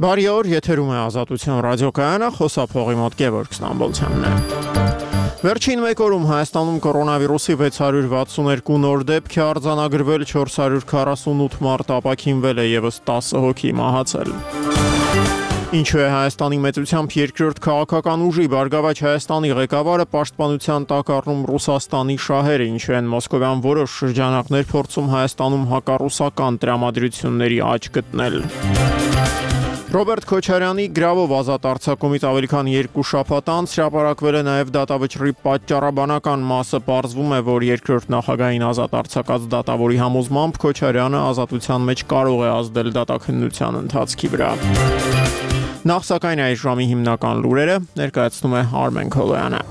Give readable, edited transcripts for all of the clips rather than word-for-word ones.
Բարի օր, եթերում է Ազատություն ռադիոկայանը, խոսափողի մոտ Գևորգ Ստամբոլցյանն է։ Վերջին մեկ օրում Հայաստանում կորոնավիրուսի 662 նոր դեպք է արձանագրվել, 448 մարդ ապաքինվել է, եւս 10 հոգի մահացել։ Ինչու է Հայաստանի մեծությամբ երկրորդ քաղաքական ուժի Բարգավաճ Հայաստանի ղեկավարը պաշտպանության տակ առնում Ռուսաստանի շահերը, ինչու են մոսկովյան որոշ շրջանակներ փորձում Հայաստանում հակառուսական տրամադրությունների աճ գտնել։ Ռոբերտ Քոչարյանի գրավով ազատ արձակումից ավելի քան 2 շաբաթ անց հրապարակվել է նաև դատավճռի պատճառաբանական մասը, պարզվում է, որ երկրորդ նախագահային ազատ արձակած դատավորի համոզմամբ Քոչարյանը ազատության մեջ կարող է ազդել դատաքննության ընթացքի վրա։ Նախ սակայն այս ժամի հիմնական լուրերը ներկայացնում է Արմեն Քոլոյանը։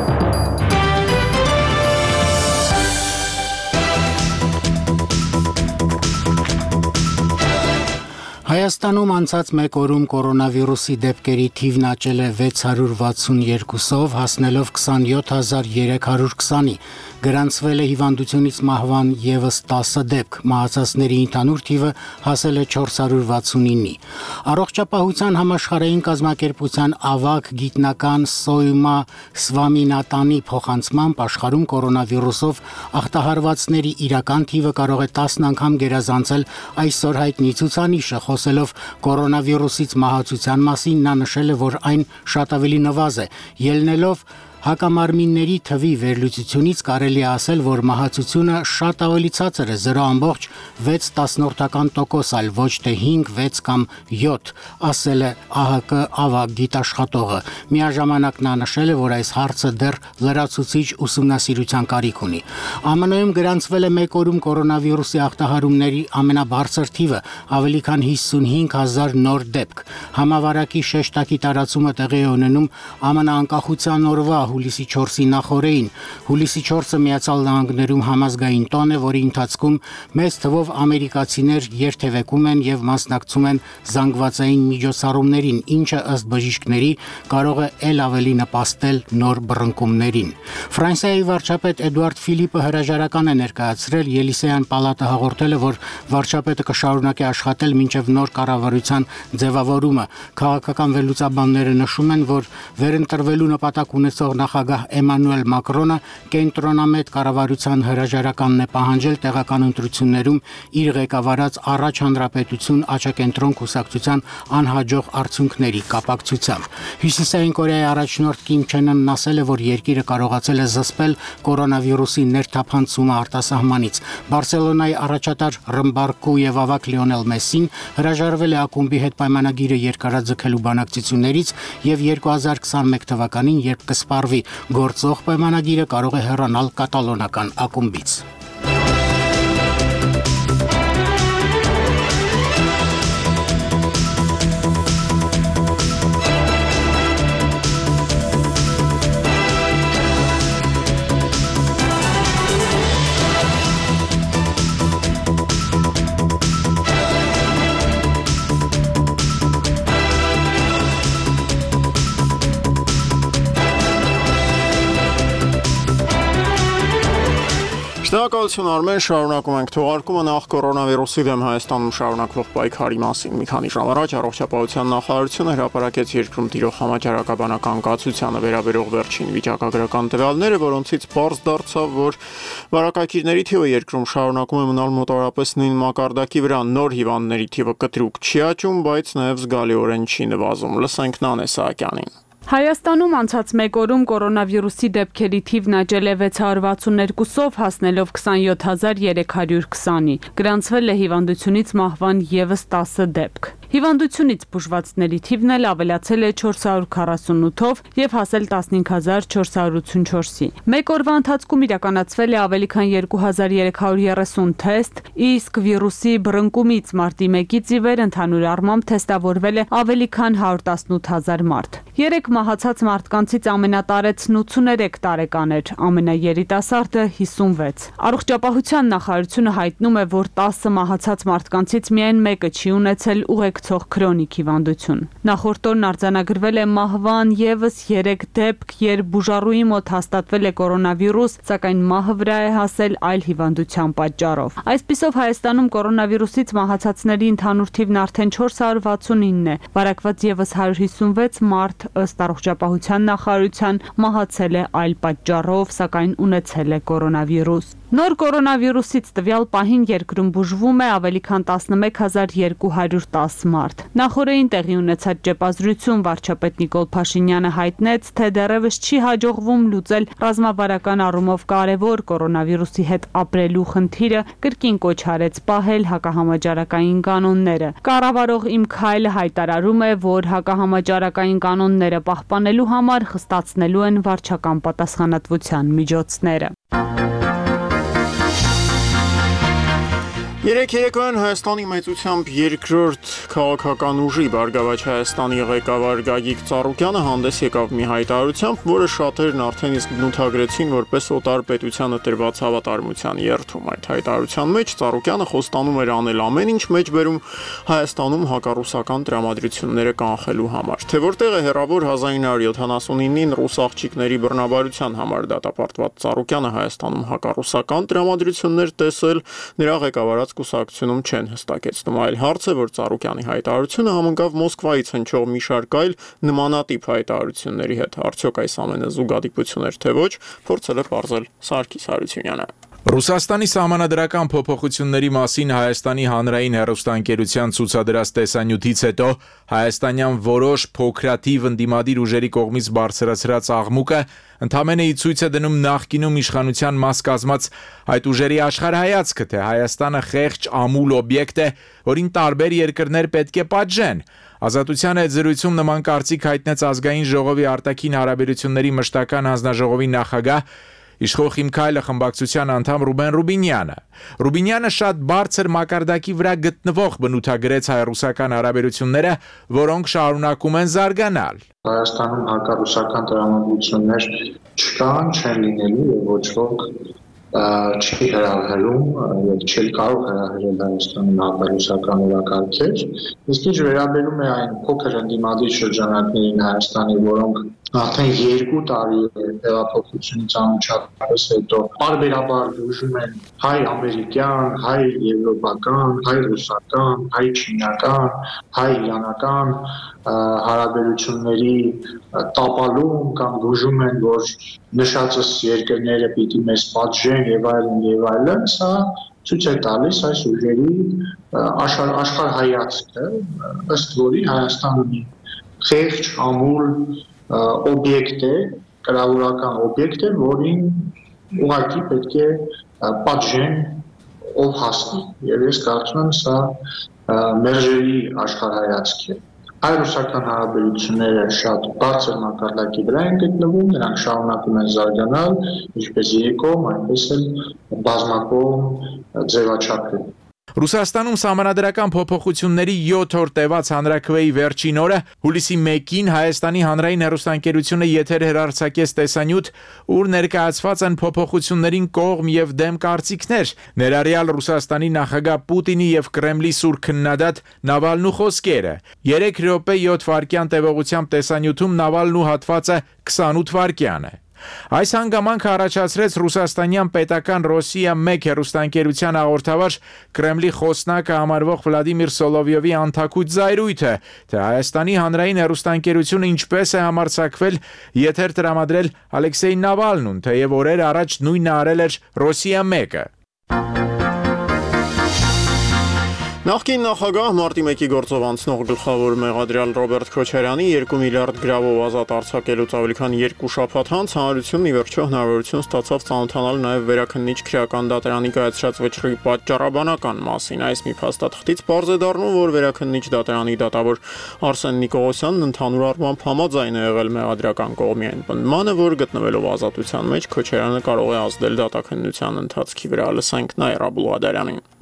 Հայաստանում անցած մեկ օրում կորոնավիրուսի դեպքերի թիվն աճել է 662-ով, հասնելով 27320-ի, գրանցվել է հիվանդությունից մահվան եւս 10 դեպք, մահացածների ընդհանուր թիվը հասել է 469-ի։ Առողջապահության համաշխարհային կազմակերպության ավագ գիտնական Սոյմա Սվամինատանի փոխանցմամբ աշխարհում կորոնավիրուսով ախտահարվածների իրական թիվը կարող է 10 անգամ գերազանցել այսօր հայտնի ցուցանիշը։ Խոսելով կորոնավիրուսից մահացության մասին, նա նշել է, որ այն շատ ավելի նվազ է, ելնելով հակամարմինների թվի վերլուծությունից կարելի է ասել, որ մահացությունը շատ ավելի ցածր է 0.6%, այլ ոչ թե 5, 6 կամ 7, ասել է ԱՀԿ ավագ գիտաշխատողը։ Միաժամանակ նա նշել է, որ այս հարցը դեռ լրացուցիչ ուսումնասիրության կարիք ունի։ ԱՄՆ-ում գրանցվել է մեկ օրում կորոնավիրուսի ախտահարումների ամենաբարձր թիվը, ավելի քան 55,000 նոր դեպք։ Համավարակի շեշտակի տարածումը տեղի է ունենում ԱՄՆ անկախության օրվա հուլիսի 4-ի նախօրեին։ Հուլիսի 4-ը Միացյալ Նահանգներում համազգային տոն է, որի ընթացքում մեծ թվով ամերիկացիներ երթևեկում են եւ մասնակցում են զանգվածային միջոցառումներին, ինչը ըստ բժիշկների կարող է ել ավելի նպաստել նոր բռնկումներին։ Ֆրանսիայի վարչապետ Էդուարդ Ֆիլիպը հրաժարական է ներկայացրել, Ելիսեյան պալատը հաղորդել է, որ վարչապետը կշարունակի աշխատել մինչև նոր կառավարության ձևավորումը։ Քաղաքական վերլուծաբանները նշում են, որ վերընտրվելու նպատակ ունեցող նախագահ Էմանուել Մակրոնը կենտրոնամետ կառավարության հրաժարականն է պահանջել տեղական ընտրություններում իր ղեկավարած առաջ հանրապետություն աչակենտրոն կուսակցության անհաջող արդյունքների կապակցությամբ։ Հյուսիսային Կորեայի առաջնորդ Կիմ Չեն Ընն ասել է, որ երկիրը կարողացել է զսպել կորոնավիրուսի ներթափանցումը արտասահմանից։ Բարսելոնայի առաջատար Ռմբարկու եւ ավագ Լիոնել Մեսսին հրաժարվել է ակումբի հետ պայմանագիրը երկարաձգելու բանակցություններից եւ 2021 թվականին, երբ կսպառվի գործող պայմանագիրը, կարող է հեռանալ կատալոնական ակումբից։ Շնորհակալություն Արմեն, շարունակում ենք թողարկումը նախ կորոնավիրուսի դեմ Հայաստանում շարունակվող պայքարի մասին։ Մի քանի ժամ առաջ առողջապահության նախարարությունը հրապարակեց երկրում տիրող համաճարակաբանական կացությանը վերաբերող վերջին վիճակագրական տվյալները, որոնցից պարզ դարձավ, որ վարակակիրների թիվը երկրում շարունակում է մնալ մոտավորապես նույն մակարդակի վրա, նոր հիվանդների թիվը կտրուկ չի աճում, բայց նաև զգալիորեն չի նվազում։ Լսենք Նանե Սահակյանին։ Հայաստանում անցած մեկ օրում կորոնավիրուսի դեպքերի թիվն աճել է 662-ով, հասնելով 27320-ի։ Գրանցվել է հիվանդությունից մահվան եւս 10 դեպք։ Հիվանդությունից բուժվածների թիվն էլ ավելացել է 448-ով եւ հասել 15484-ի։ Մեկ օրվա ընթացքում իրականացվել է ավելի քան 2330 թեստ, իսկ վիրուսի բռնկումից մարտի 1-ից ի վեր ընդհանուր առմամբ թեստավորվել է ավելի քան 118000 մարդ։ 3 մահացած մարդկանցից ամենատարեցն 83 տարեկան էր, ամենաերիտասարդը 56։ Առողջապահության նախարարությունը հայտնում է, որ 10 մահացած մարդկանցից միայն մեկը չի ունեցել ուղեկցություն կորցող քրոնիկ հիվանդություն։ Նախորդ օրն արձանագրվել է մահվան եւս 3 դեպք, երբ բուժառուի մոտ հաստատվել է կորոնավիրուս, սակայն մահը վրա է հասել այլ հիվանդության պատճառով։ Այսպիսով Հայաստանում կորոնավիրուսից մահացածների ընդհանուր թիվն արդեն 469 է։ Վարակված եւս 156 մարդ ըստ առողջապահության նախարարության մահացել է այլ պատճառով, սակայն ունեցել է կորոնավիրուս։ Նոր կորոնավիրուսից տվյալ պահին երկրում բուժվում է ավելի քան 11210 մարդ։ Նախորդին տեղի ունեցած ճեպազրույցում վարչապետ Նիկոլ Փաշինյանը հայտնեց, թե դեռևս չի հաջողվում լուծել ռազմավարական առումով կարևոր կորոնավիրուսի հետ ապրելու խնդիրը, կրկին կոչ արեց պահել հակահամաճարակային կանոնները։ Կառավարող Իմ Քայլը հայտարարում է, որ հակահամաճարակային կանոնները պահպանելու համար խստացնելու են վարչական պատասխանատվության միջոցները։ Երեք երեկոյան Հայաստանի մեծությամբ երկրորդ քաղաքական ուժի Բարգավաճ Հայաստանի ղեկավար Գագիկ Ծառուկյանը հանդես եկավ մի հայտարարությամբ, որը շատերն արդեն իսկ բնութագրեցին որպես օտար պետությանը տրված հավատարմության երթում։ Այդ հայտարարության մեջ Ծառուկյանը խոստանում էր անել ամեն ինչ մեջբերում Հայաստանում հակառուսական տրամադրությունները կանխելու համար։ Թե որտեղ է հեռավոր 1979-ին ռուս աղջիկների բռնաբարության համար դատապարտված Ծառուկյանը Հայաստանում հակառուսական տրամադրություններ տեսել, նրա ղեկավարած կուսակցությունում չեն հստակեցնում, այլ հարց է, որ Ծառուկյանի հայտարարությունը համընկավ Մոսկվայից հնչող մի շարք այլ նմանատիպ հայտարարությունների հետ։ Արդյոք այս ամենը զուգադիպություն էր, թե ոչ, փորձել է պարզել Սարգիս Հարությունյանը։ Ռուսաստանի սահմանադրական փոփոխությունների մասին Հայաստանի հանրային հեռուստաընկերության ցուցադրած տեսանյութից հետո հայաստանյան որոշ փոքրաթիվ ընդդիմադիր ուժերի կողմից բարձրացրած աղմուկը ընդամենը ի ցույց է դնում նախկինում իշխանության մաս կազմած այդ ուժերի աշխարհայացքը, թե Հայաստանը խեղճ ամուլ օբյեկտ է, որին տարբեր երկրներ պետք է պատժեն։ Ազատության հետ զրույցում նման կարծիք հայտնեց Ազգային ժողովի արտաքին հարաբերությունների մշտական հանձնաժողովի նախագահ Իշխող Իմ Քայլը խմբակցության անդամ Ռուբեն Ռուբինյանը։ Ռուբինյանը շատ բարձր մակարդակի վրա գտնվող բնութագրեց հայ-ռուսական հարաբերությունները, որոնք շարունակում են զարգանալ։ Հայաստանում հակառուսական տրամադրություններ չկան, չեն լինելու եւ ոչ ոք չի հրահրում եւ չի կարող հրահրել Հայաստանում հակառուսական օրակարգեր։ Իսկ ինչ վերաբերում է այն փոքր ընդդիմադիր շրջանակներին Հայաստանի, որոնք արդեն 2 տարի հեղափոխությունից անմիջապես հետո բարբերաբար բուժում են հայ-ամերիկյան, հայ-եվրոպական, հայ-ռուսական, հայ-չինական, հայ-իրանական հարաբերությունների տապալում կամ բուժում են, որ նշածս երկրները պիտի մեզ պատժեն եւ այլն, սա ցույց է տալիս այս ուժերի աշխարհայացքը, ըստ որի Հայաստանը մի խեղճ ամուլ օբյեկտ է, կրավորական օբյեկտ է, որին ուղղակի պետք է պատժեն ով հասնի։ Եվ ես կարծում եմ, սա մերժելի աշխարհայացք է։ Հայ-ռուսական հարաբերությունները շատ բարձր մակարդակի վրա են գտնվում, նրանք շարունակում են զարգանալ, ինչպես երկկողմ, այնպես էլ բազմակողմ ձևաչափերով։ Ռուսաստանում սահմանադրական փոփոխությունների 7-րդ տևած հանրաքվեի վերջին օրը հուլիսի 1-ին Հայաստանի հանրային հեռուստաընկերությունը եթեր հեռարձակեց տեսանյութ, ուր ներկայացված են փոփոխություններին կողմ եւ դեմ կարծիքներ, ներառյալ Ռուսաստանի նախագահ Պուտինի եւ Կրեմլի սուր քննադատ Նավալնու խոսքերը։ 3 րոպե 7 վայրկյան տևողությամբ տեսանյութում Նավալնու հատվածը 28 վայրկյան է։ Այս հանգամանքը առաջացրեց ռուսաստանյան պետական Ռոսիա 1 հեռուստաընկերության հաղորդավար Կրեմլի խոսնակը համարվող Վլադիմիր Սոլովյովի անթակույց զայրույթը, թե Հայաստանի հանրային հեռուստաընկերությունը ինչպես է համարձակվել եթեր տրամադրել Ալեքսեյ Նավալնուն, թեև օրեր առաջ նույնը արել էր Ռոսիա 1-ը։ Նախկին նախագահ մարտի 1-ի գործով անցնող գլխավոր մեղադրյալ Ռոբերտ Քոչարյանի 2 միլիարդ գրավով ազատ արձակելուց ավելի քան 2 շաբաթ անց հանրությունն ի վերջո հնարավորություն ստացավ ծանոթանալ նաև վերաքննիչ քրեական դատարանի կայացրած վճռի պատճառաբանական մասին։ Այս մի փաստաթղթից պարզ է դառնում, որ վերաքննիչ դատարանի դատավոր Արսեն Նիկողոսյանն ընդհանուր առմամբ համաձայն է եղել մեղադրական կողմի այն պնդմանը, որ գտնվելով ազատության մեջ Քոչարյանը կարող է ազդել դատաքննության ընթացքի վրա։ Լսենք Նաիրա Բուլղադարյանին։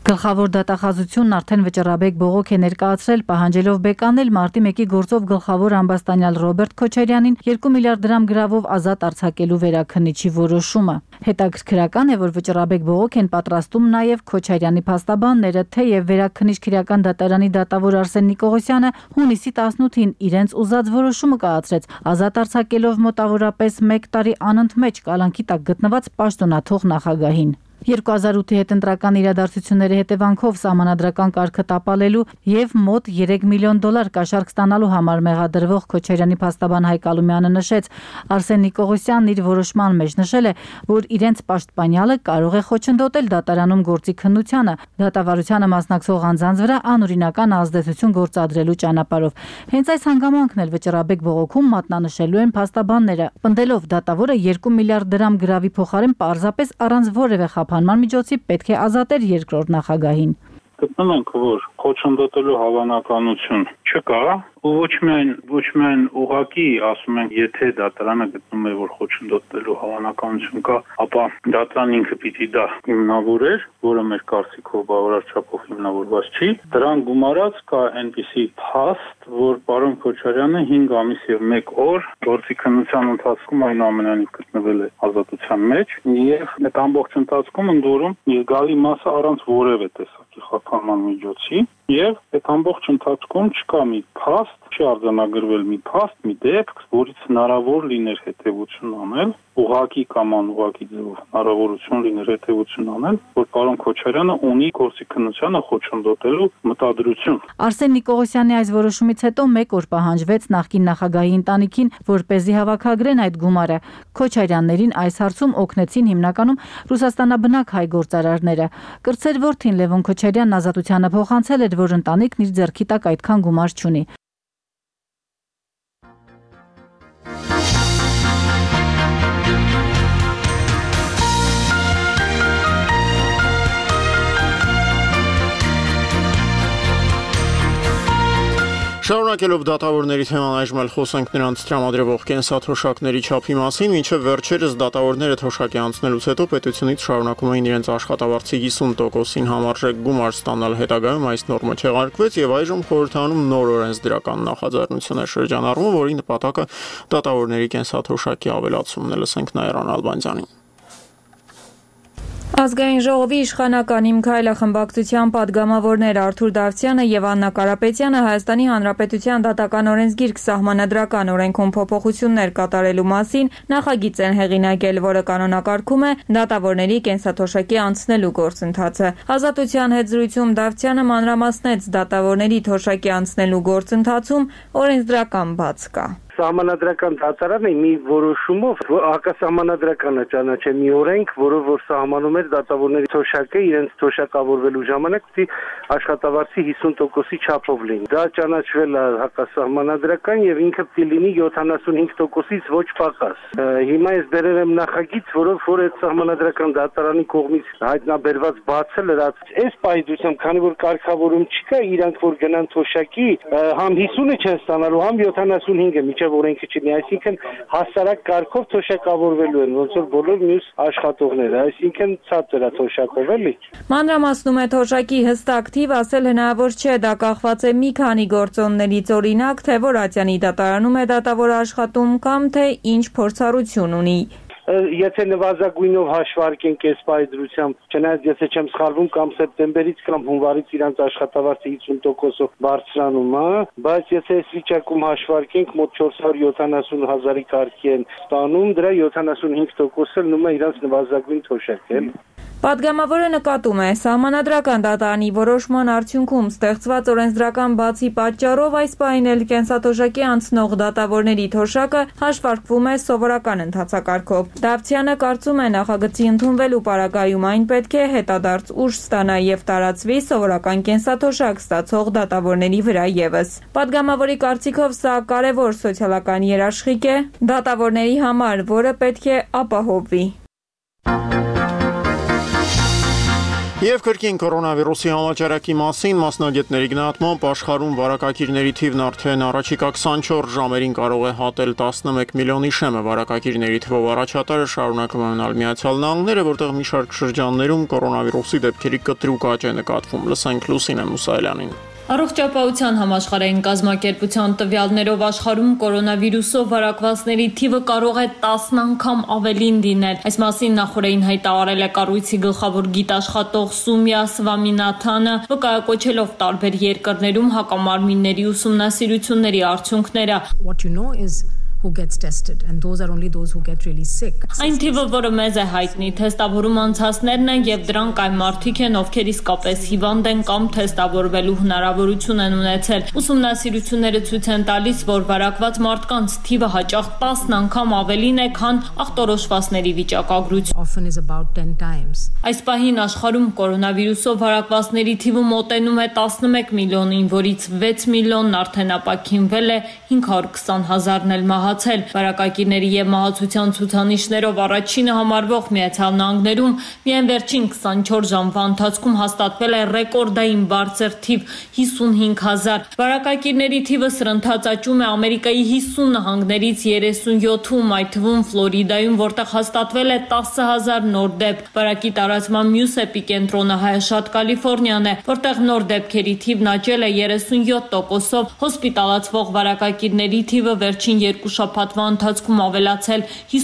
Գլխավոր դատախազությունն արդեն վճռաբեկ բողոք է ներկայացրել, պահանջելով բեկանել մարտի 1-ի գործով գլխավոր ամբաստանյալ Ռոբերտ Քոչարյանին 2 միլիարդ դրամ գրավով ազատ արձակելու վերաքննիչի որոշումը։ Հետաքրքրական է, որ վճռաբեկ բողոք են պատրաստում նաև Քոչարյանի փաստաբանները, թեև վերաքննիչ քրեական դատարանի դատավոր Արսեն Նիկողոսյանը հունիսի 18-ին իրենց ուզած որոշումը կայացրեց, ազատ արձակելով մոտավորապես 1 տարի անընդմեջ կալանքի տակ գտնված պաշտոնաթող նախագահին։ 2008-ի հետընտրական իրադարձությունների հետևանքով սահմանադրական կարգը տապալելու եւ մոտ $3 միլիոն կաշառք ստանալու համար մեղադրվող Քոչարյանի փաստաբան Հայկ Ալումյանը նշեց, Արսեն Նիկողոսյանն իր որոշման մեջ նշել է, որ իրենց պաշտպանյալը կարող է խոչընդոտել դատարանում գործի քննությանը, դատավարությանը մասնակցող անձանց վրա անօրինական ազդեցություն գործադրելու ճանապարհով։ Հենց այս հանգամանքն էլ վճռաբեկ բողոքում մատնանշելու են փաստաբանները, պնդելով դատավորը 2 միլիարդ դրամ գրավի փոխարեն պարզապես առանց որևէ խափանման միջոցի պետք է ազատել երկրորդ նախագահին։ Գտնում ենք, որ խոչընդոտելու հավանականություն չկա, ու ոչ միայն ուղղակի ասում ենք, եթե դատարանը գտնում է, որ խոչընդոտելու հավանականություն կա, ապա դատարանն ինքը պիտի դա հիմնավորեր, որը մեր կարծիքով բավարար չափով հիմնավորված չի։ Դրան գումարած կա այնպիսի փաստ, որ պարոն Քոչարյանը 5 ամիս եւ 1 օր գործի քննության ընթացքում այնուամենայնիվ գտնվել է ազատության մեջ եւ այդ ամբողջ ընթացքում ընդորում զգալի մասը առանց որևէ տեսակի խափանման միջոցի եւ այդ ամբողջ ընթացքում չկա մի փաստ, չի արձանագրվել մի փաստ, մի դեպք, որից հնարավոր լիներ հետեւություն անել, ուղղակի կամ անուղղակի ձևով հնարավորություն լիներ հետեւություն անել, որ պարոն Քոչարյանը ունի գործի քննությանը խոչընդոտելու մտադրություն։ Արսեն Նիկողոսյանի այս որոշումից հետո 1 օր պահանջվեց նախկին նախագահի ընտանիքին, որպեսզի հավաքագրեն այդ գումարը։ Քոչարյաններին այս հարցում օգնեցին հիմնականում Ռուսաստանաբնակ հայ գործարարները։ Կրտսեր որդին Լևոն Քոչարյանն ազատությանը փոխանցել էր, որ ընտանիքն իր ձեռքի տակ այդքան գումար չունի։ Շարունակելով դատավորների թեման այժմ էլ խոսենք նրանց տրամադրվող կենսաթոշակների չափի մասին, մինչև վերջերս դատավորները թոշակի անցնելուց հետո պետությունից շարունակում էին իրենց աշխատավարձի 50%-ին համարժեք գումար ստանալ, հետագայում այս նորմը չեղարկվեց եւ այժմ խորհրդանում նոր օրենսդրական նախաձեռնություն է շրջանառվում, որի նպատակը դատավորների կենսաթոշակի ավելացումն է, լսենք Նաիրան Ալբանդյանին։ Ազգային ժողովի իշխանական Իմ Քայլը խմբակցության падգամավորներ Արթուր Դավթյանը եւ Աննա Կարապետյանը Հայաստանի Հանրապետության դատական օրենսգիրք սահմանադրական օրենքում փոփոխություններ կատարելու մասին նախագիծ են հեղինակել, որը կանոնակարգում է դատավորների կենսաթոշակի անցնելու գործընթացը։ Ազատության հետ զրույցում Դավթյանը մանրամասնեց դատավորների թոշակի անցնելու գործընթացում օրենսդրական բաց կա։ Սահմանադրական դատարանը մի որոշումով հակասահմանադրականը ճանաչել մի օրենք, որով որ սահմանում էր դատավորների թոշակը իրենց թոշակավորվելու ժամանակ պիտի աշխատավարձի 50%-ի չափով լինի։ Դա ճանաչվել է հակասահմանադրական եւ ինքը պիտի լինի 75%-ից ոչ պակաս։ Հիմա ես բերել եմ նախագիծ, որով որ այդ սահմանադրական դատարանի կողմից հայտնաբերված բացը լրացվեց։ Այս պայծությամբ, քանի որ կարգավորում չկա, իրանք որ գնան թոշակի, համ 50-ը չեն ստանալու, համ 75-ը օրենքը չունի, այսինքն հասարակ կարգով թոշակավորվելու են, ոնց որ բոլոր մյուս աշխատողները, այսինքն ցածր է թոշակով էլի։ Մանրամասնում է թոշակի հստակ թիվ, ասել հնարավոր չէ, դա կախված է մի քանի գործոններից, օրինակ, թե որ ատյանի դատարանում է դատավոր աշխատում կամ թե ինչ փորձառություն ունի։ Եթե նվազագույնով հաշվարկենք այս պայծրությամբ, չնայած եթե չեմ սխալվում, կամ սեպտեմբերից կամ հունվարից իրանց աշխատավարձը 50%-ով բարձրանում է, բայց եթե այս վիճակում հաշվարկենք, մոտ 470,000-ի կարգի են ստանում, դրա 75%-ը լինում է իրանց նվազագույն թոշակ, էլի։ Պատգամավորը նկատում է, սահմանադրական դատարանի որոշման արդյունքում ստեղծված օրենսդրական բացի պատճառով այս պահին էլ կենսաթոշակի անցնող դատավորների թոշակը հաշվարկվում է սովորական ընթացակարգով։ Դավթյանը կարծում է, նախագծի ընդունվելու պարագայում այն պետք է հետադարձ ուժ ստանա եւ տարածվի սովորական կենսաթոշակ ստացող դատավորների վրա եւս։ Պատգամավորի կարծիքով սա կարևոր սոցիալական երաշխիք է դատավորների համար, որը պետք է ապահովվի։ Եվ կրկին կորոնավիրուսի համաճարակի մասին մասնագետների գնահատմամբ աշխարհում վարակակիրների թիվն արդեն առաջիկա 24 ժամերին կարող է հատել 11 միլիոնի շեմը։ Վարակակիրների թվով առաջատարը շարունակում է մնալ Միացյալ Նահանգները, որտեղ մի շարք շրջաններում կորոնավիրուսի դեպքերի կտրուկ աճ է նկատվում։ Լսենք Լուսինե Մուսայելյանին։ Առողջապահության համաշխարհային կազմակերպության տվյալներով աշխարհում կորոնավիրուսով վարակվածների թիվը կարող է 10 անգամ ավելին լինել։ Այս մասին նախորդին հայտարարել է կառույցի գլխավոր գիտաշխատող Սումյա Սվամինաթանը, վկայակոչելով տարբեր երկրներում հակամարմինների ուսումնասիրությունների արդյունքները։ What you know is who gets tested and those are only those who get really sick. Այն թիվը, որը մեզ է հայտնի, թեստավորում անցածներն են եւ դրանք այն մարդիկ են, ովքեր իսկապես հիվանդ են կամ թեստավորվելու հնարավորություն են ունեցել։ Ուսումնասիրությունները ցույց են տալիս, որ վարակված մարդկանց թիվը հաճախ 10 անգամ ավելին է, քան ախտորոշվածների վիճակագրություն։ Often is about 10 times. Այս պահին աշխարհում կորոնավիրուսով վարակվածների թիվը մոտենում է 11 միլիոնին, որից 6 միլիոնն արդեն ապաքինվել է, 520,000-ն էլ մահացել։ Վարակակիրների եւ մահացության ցուցանիշներով առաջինը համարվող Միացյալ Նահանգներում միայն վերջին 24 ժամվա ընթացքում հաստատվել է ռեկորդային բարձր թիվ 55,000։ Վարակակիրների թիվը սրընթաց աճում է Ամերիկայի 50 նահանգներից 37-ում, այդ թվում Ֆլորիդայում, որտեղ հաստատվել է 10,000 նոր դեպք։ Վարակի տարածման մյուս էպիկենտրոնը հայաշատ Կալիֆոռնիան է, որտեղ նոր դեպքերի թիվն աճել է 37%-ով, հոսպիտալացվող վարակակիրների թիվը վերջին 2 շաբաթվա ընթացքում ավելացել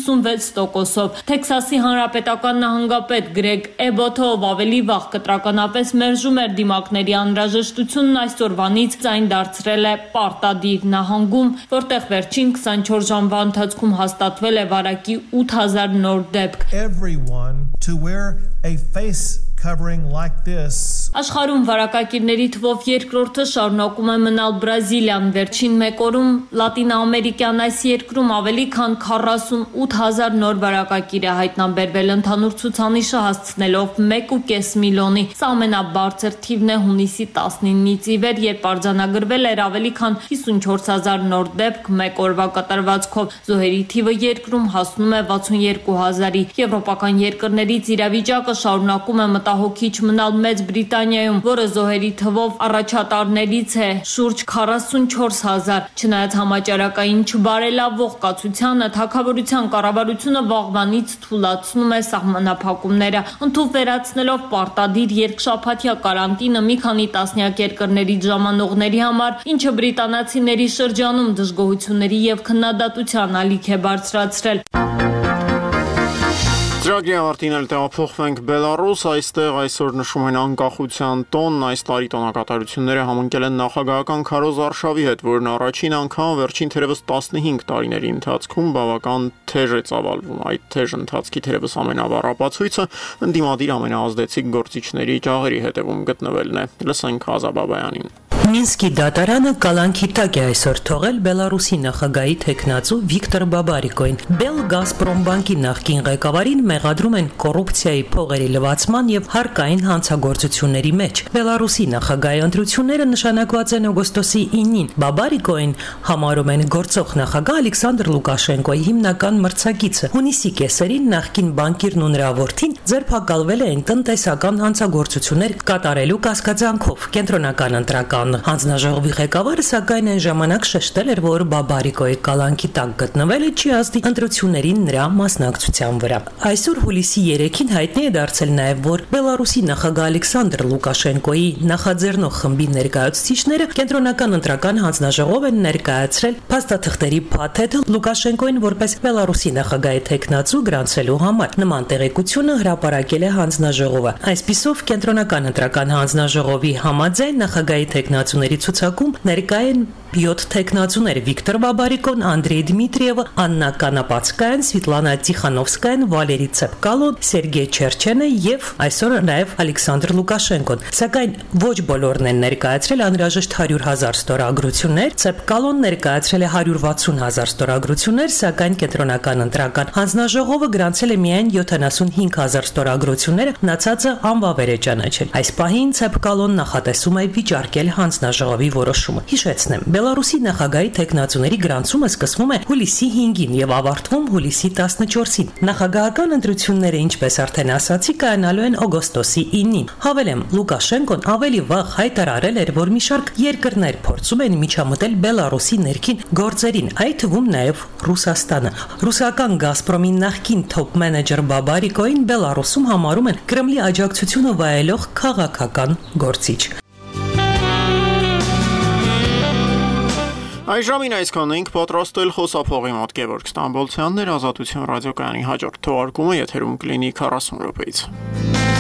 56%-ով։ Թեքսասի հանրապետական նահանգապետ Գրեգ Էբոթը, ով ավելի վաղ կտրականապես մերժում էր դիմակների անհրաժեշտությունն, այսօրվանից այն դարձրել է պարտադիր նահանգում, որտեղ վերջին 24 ժամվա ընթացքում հաստատվել է վարակի 8000 նոր դեպք։ Everyone to wear a face covering like this. Աշխարհում վարակակիրների թվով երկրորդը շարունակում է մնալ Բրազիլիան։ Վերջին մեկ օրում Լատինաամերիկյան այս երկրում ավելի քան 48,000 նոր վարակակիր է հայտնաբերվել, ընդհանուր ցուցանիշը հասցնելով 1.5 միլիոնի։ Սա ամենաբարձր թիվն է հունիսի 19-ից ի վեր, երբ արձանագրվել էր ավելի քան 54,000 նոր դեպք մեկ օրվա կտրվածքով։ Զոհերի թիվը երկրում հասնում է 62,000-ի։ Եվրոպական երկրներից իրավիճակը շարունակում է մտահոգիչ մնալ Մեծ Բրիտանիայում, որը զոհերի թվով առաջատարներից է շուրջ 44,000։ Չնայած համաճարակային չբարելավող կացությանը, թագավորության կառավարությունը վաղվանից թույլատնում է սահմանափակումները, ընդհանուր վերացնելով պարտադիր երկշաբաթյա կարանտինը մի քանի տասնյակ երկրներից ժամանողների համար, ինչը բրիտանացիների շրջանում դժգոհությունների եւ քննադատության ալիք է բարձրացրել։ Ծրագրի ավարտին էլ տեղափոխվենք Բելարուս, այստեղ այսօր նշում են անկախության տոնն, այս տարի տոնակատարությունները համընկել են նախագահական Քարոզ Արշավի հետ, որն առաջին անգամ վերջին թերևս 15 տարիների ընթացքում բավական թեժ է ծավալվում։ Այդ թեժ ընթացքի թերևս ամենավառ ապացույցը ընդդիմադիր ամենաազդեցիկ գործիչների ջահերի հետևում գտնվելն է։ Լսենք Ազաբաբայանին։ Մինսկի դատարանը կալանքի տակ է այսօր թողել Բելարուսի նախագահի թեկնածու Վիկտոր Բաբարիկոին։ Բելգազպրոմ բանկի նախկին ղեկավարին մեղադրում են կոռուպցիայի, փողերի լվացման եւ հարկային հանցագործությունների մեջ։ Բելարուսի նախագահի ընտրությունները նշանակված են օգոստոսի 9-ին։ Բաբարիկոին համարում են գործող նախագահ Ալեքսանդր Լուկաշենկոյի հիմնական մրցակիցը։ Հունիսի կեսերին նախկին բանկիրն ու նրա որդին ձերբակալվել էին տնտեսական հանցագործություններ կատարելու կասկածանքով։ Կենտրոնական ընտրական հանձնաժողովի ղեկավարը սակայն այն ժամանակ շեշտել էր, որ Բաբարիկոյի կալանքի տակ գտնվելը չի ազդի ընտրություններին նրա մասնակցության վրա։ Այսօր հուլիսի 3-ին հայտնի է դարձել նաև, որ Բելարուսի նախագահ Ալեքսանդր Լուկաշենկոյի նախաձեռնող խմբի ներկայացուցիչները կենտրոնական ընտրական հանձնաժողով են ներկայացրել փաստաթղթերի փաթեթը Լուկաշենկոյին որպես Բելարուսի նախագահի թեկնածու գրանցելու համար։ Նման տեղեկությունը հրապարակել է հանձնաժողովը։ Այսպիսով կենտրոնական ընտրական հանձնաժողովի համաձայն նախագահի թեկնածուների ցուցակում ներկա են 7 թեկնածուներ՝ Վիկտոր Բաբարիկոն, Անդրեյ Դմիտրիևը, Աննա Կանապացկայան, Սվիտլանա Տիխանովսկայան, Վալերի Ցեպկալոն, Սերգեյ Չերչենը եւ այսօր նաեւ Ալեքսանդր Լուկաշենկոն։ Սակայն ոչ բոլորն են ներկայացրել անհրաժեշտ 100,000 ստորագրություններ։ Ցեպկալոն ներկայացրել է 160,000 ստորագրություններ, սակայն կենտրոնական ընտրական հանձնաժողովը գրանցել է միայն 75,000 ստորագրություններ, մնացածը անվավեր է ճանաչել։ Այս պահին Ցեպկալոն նախատեսում է վիճարկել հանձնաժողովի որոշումը։ Հիշեցնեմ, Բելարուսի նախագահի տեխնացուների գրանցումը սկսվում է հուլիսի 5-ին եւ ավարտվում հուլիսի 14-ին։ Նախագահական ընտրությունները, ինչպես արդեն ասացի, կայանալու են օգոստոսի 9-ին։ Հավելեմ, Լուկաշենկոն ավելի վաղ հայտարարել էր, որ մի շարք երկրներ փորձում են միջամտել Բելարուսի ներքին գործերին, այդ թվում նաեւ Ռուսաստանը։ Ռուսական Գազպրոմի նախկին թոփ մենեջեր Բաբարիկոին Բելարուսում համարում են Կրեմլի աջակցությունը վայելող քաղաքական գործիչ։ Այժմին այսքանն ենք պատրաստել խոսափողի մոտ Գևորգ Ստամբոլցյանն էր, Ազատություն ռադիոկայանի հաջորդ թողարկումը եթերում կլինի 40 րոպեից։